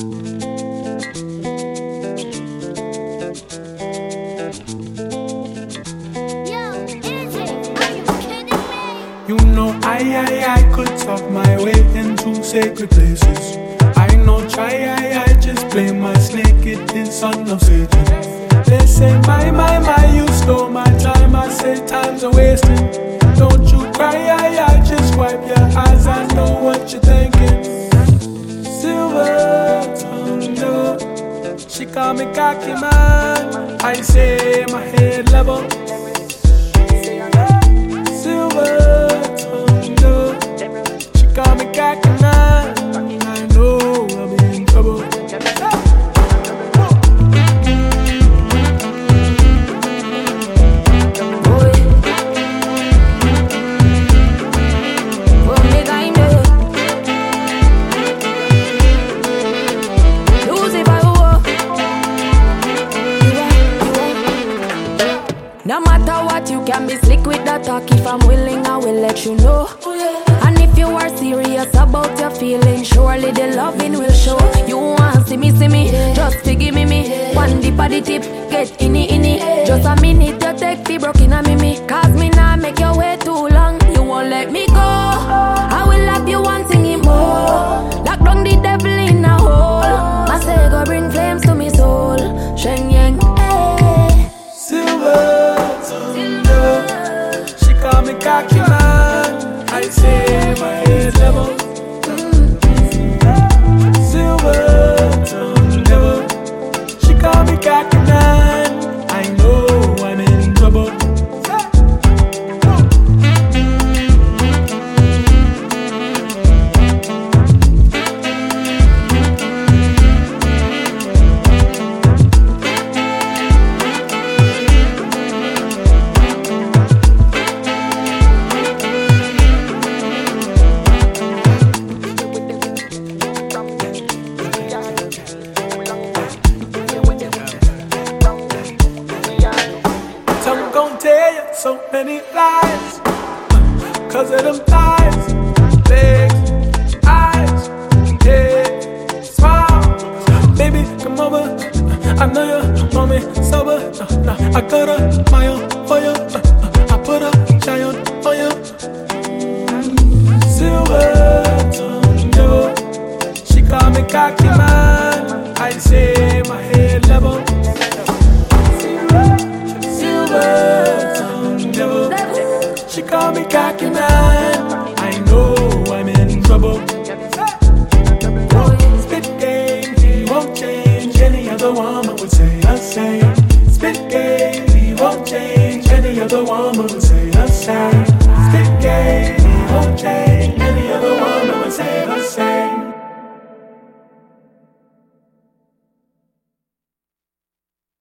You know I could talk my way into sacred places. I know I just play my snake, it is son of Satan. They say my, you stole my time. I say time's a wasting. Don't you cry, I just wipe your eyes. I know what you're thinking. Silver tongue devil, she call me cocky man. I say my head level. Silver tongue devil, she call me cocky man. I know I'm in trouble. No matter what, you can be slick with that talk. If I'm willing, I will let you know. And if you are serious about your feelings, surely the loving will show. You want see me, just forgive me. One dip at the tip, get inni. Just a minute, you take the broken a me. Cause me nah make your way too long. You won't let me go. I will love you one thing more. Lock down the devil in a hole. I say go bring flames to me soul. Sheng yang, hey. Silver, she call me cocky man. I say my head level. Silver tongue devil, she call me cocky man. I know I'm in trouble. Some gon' tell you so many lies, cause of them thighs, legs, eyes, head, smile. Baby, come over, I know you want me sober. I got a mile for you, I put a giant on you. Silver tongue devil, she call me cocky man. I say my head level. Silver tongue devil, she call me cocky man. I know I'm in trouble. Spit game, he won't change. Any other woman would say the same. Spit game, he won't change. Any other woman would say the same.